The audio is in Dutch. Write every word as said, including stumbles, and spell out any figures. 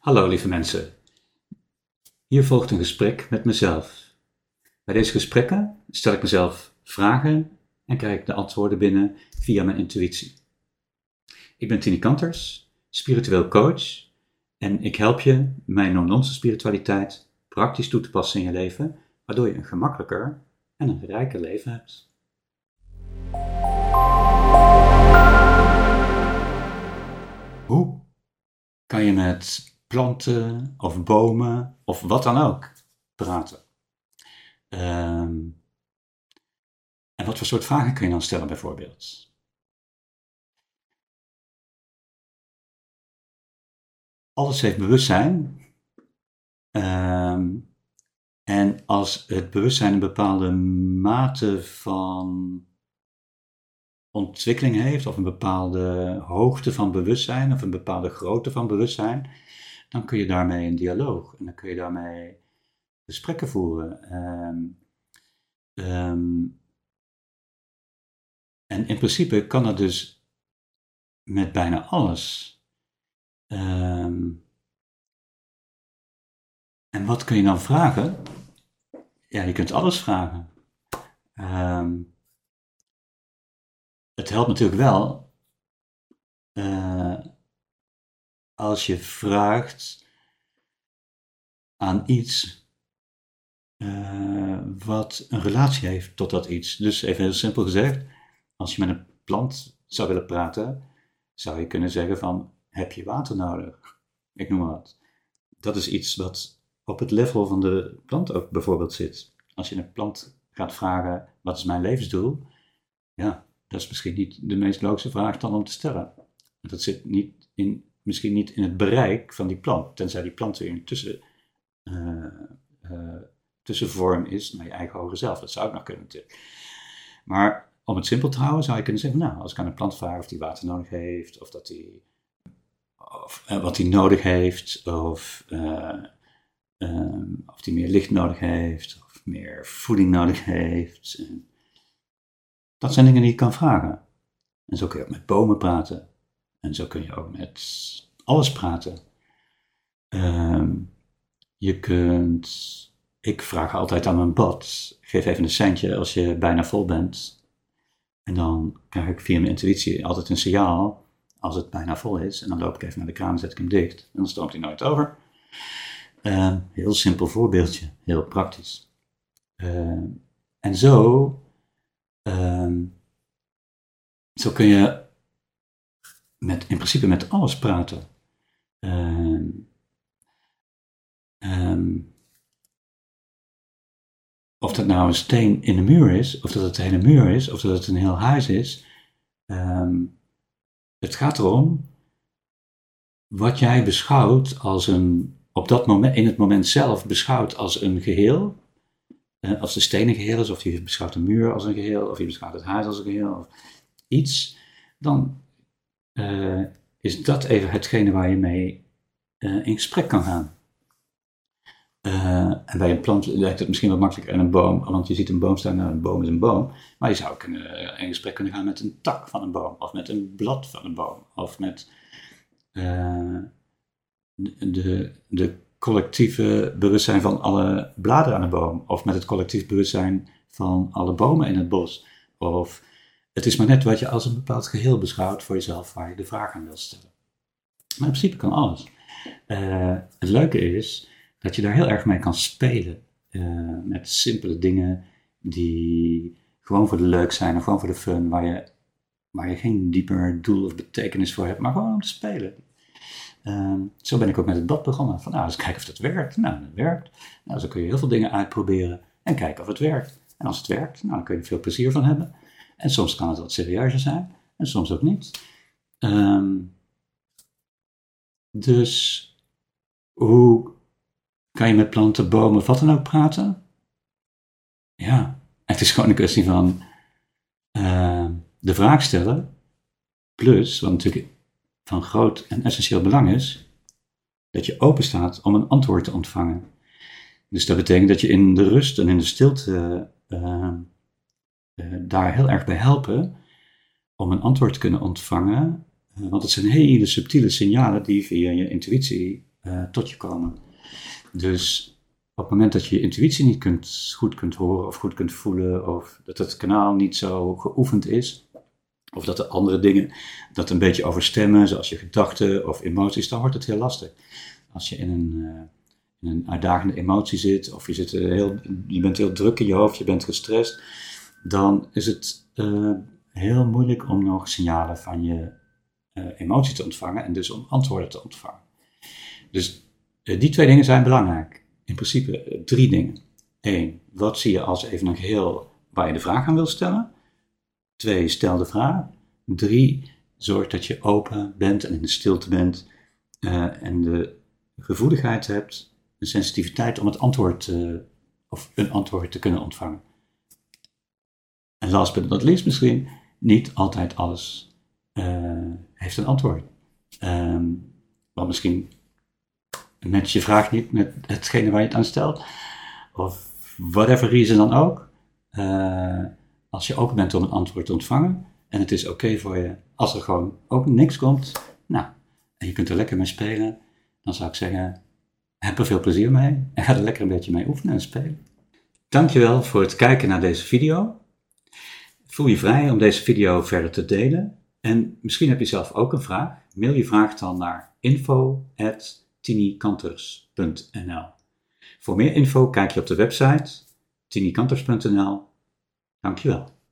Hallo lieve mensen, hier volgt een gesprek met mezelf. Bij deze gesprekken stel ik mezelf vragen en krijg ik de antwoorden binnen via mijn intuïtie. Ik ben Tini Kanters, spiritueel coach en ik help je mijn no-nonsense spiritualiteit praktisch toe te passen in je leven, waardoor je een gemakkelijker en een rijker leven hebt. Hoe kan je met planten of bomen of wat dan ook praten? Um, en wat voor soort vragen kun je dan stellen bijvoorbeeld? Alles heeft bewustzijn. Um, en als het bewustzijn een bepaalde mate van ontwikkeling heeft, of een bepaalde hoogte van bewustzijn, of een bepaalde grootte van bewustzijn, dan kun je daarmee een dialoog en dan kun je daarmee gesprekken voeren. Um, um, en in principe kan dat dus met bijna alles. Um, en wat kun je dan vragen? Ja, je kunt alles vragen. Um, het helpt natuurlijk wel uh, als je vraagt aan iets Uh, wat een relatie heeft tot dat iets. Dus even heel simpel gezegd, als je met een plant zou willen praten, zou je kunnen zeggen van, heb je water nodig? Ik noem maar wat. Dat is iets wat op het level van de plant ook bijvoorbeeld zit. Als je een plant gaat vragen, wat is mijn levensdoel? Ja, dat is misschien niet de meest logische vraag dan om te stellen. Dat zit niet in, misschien niet in het bereik van die plant, tenzij die plant weer intussen uh, uh, tussenvorm is naar je eigen hoger zelf. Dat zou ook nog kunnen natuurlijk. Maar om het simpel te houden zou je kunnen zeggen, nou, als ik aan een plant vraag of die water nodig heeft, of dat die, of, uh, wat die nodig heeft, of, uh, um, of die meer licht nodig heeft, of meer voeding nodig heeft. Dat zijn dingen die je kan vragen. En zo kun je ook met bomen praten. En zo kun je ook met alles praten. Um, je kunt... Ik vraag altijd aan mijn bad, geef even een centje als je bijna vol bent. En dan krijg ik via mijn intuïtie altijd een signaal als het bijna vol is. En dan loop ik even naar de kraan en zet ik hem dicht. En dan stroomt hij nooit over. Uh, heel simpel voorbeeldje, heel praktisch. Uh, en zo, uh, zo kun je met, in principe met alles praten. Uh, um, Of dat nou een steen in de muur is, of dat het een hele muur is, of dat het een heel huis is. Um, het gaat erom wat jij beschouwt als een, op dat moment, in het moment zelf beschouwt als een geheel. Uh, als de steen een geheel is, of je beschouwt een muur als een geheel, of je beschouwt het huis als een geheel, of iets. Dan uh, is dat even hetgene waar je mee uh, in gesprek kan gaan. Uh, en bij een plant lijkt het misschien wat makkelijker en een boom, want je ziet een boom staan, nou een boom is een boom, maar je zou kunnen, in gesprek kunnen gaan met een tak van een boom, of met een blad van een boom, of met uh, de, de collectieve bewustzijn van alle bladeren aan een boom, of met het collectief bewustzijn van alle bomen in het bos, of het is maar net wat je als een bepaald geheel beschouwt voor jezelf, waar je de vraag aan wilt stellen. Maar in principe kan alles. Uh, het leuke is dat je daar heel erg mee kan spelen. Uh, met simpele dingen die gewoon voor de leuk zijn. Of gewoon voor de fun. Waar je, waar je geen dieper doel of betekenis voor hebt. Maar gewoon om te spelen. Uh, zo ben ik ook met het bad begonnen. Van nou, eens kijken of dat werkt. Nou, dat werkt. Nou, zo kun je heel veel dingen uitproberen. En kijken of het werkt. En als het werkt, nou, dan kun je er veel plezier van hebben. En soms kan het wat serieuzer zijn. En soms ook niet. Um, dus hoe kan je met planten, bomen, wat dan ook praten? Ja, het is gewoon een kwestie van uh, de vraag stellen. Plus, wat natuurlijk van groot en essentieel belang is, dat je open staat om een antwoord te ontvangen. Dus dat betekent dat je in de rust en in de stilte uh, uh, daar heel erg bij helpen om een antwoord te kunnen ontvangen. Uh, want het zijn hele subtiele signalen die via je intuïtie uh, tot je komen. Dus op het moment dat je je intuïtie niet kunt, goed kunt horen of goed kunt voelen, of dat het kanaal niet zo geoefend is, of dat er andere dingen dat een beetje overstemmen, zoals je gedachten of emoties, dan wordt het heel lastig. Als je in een, uh, in een uitdagende emotie zit, of je, zit heel, je bent heel druk in je hoofd, je bent gestrest, dan is het uh, heel moeilijk om nog signalen van je uh, emotie te ontvangen en dus om antwoorden te ontvangen. Dus uh, die twee dingen zijn belangrijk. In principe uh, drie dingen. Eén, wat zie je als even een geheel waar je de vraag aan wil stellen? Twee, stel de vraag. Drie, zorg dat je open bent en in de stilte bent uh, en de gevoeligheid hebt, de sensitiviteit om het antwoord uh, of een antwoord te kunnen ontvangen. En last but not least misschien, niet altijd alles uh, heeft een antwoord. Um, want misschien matcht je vraag niet met hetgene waar je het aan stelt, of whatever reason dan ook. Uh, als je open bent om een antwoord te ontvangen en het is oké okay voor je, als er gewoon ook niks komt, nou, en je kunt er lekker mee spelen, dan zou ik zeggen, heb er veel plezier mee en ga er lekker een beetje mee oefenen en spelen. Dankjewel voor het kijken naar deze video. Voel je vrij om deze video verder te delen en misschien heb je zelf ook een vraag. Mail je vraag dan naar info at tinikanters punt n l. Voor meer info kijk je op de website tinikanters punt n l. Dankjewel.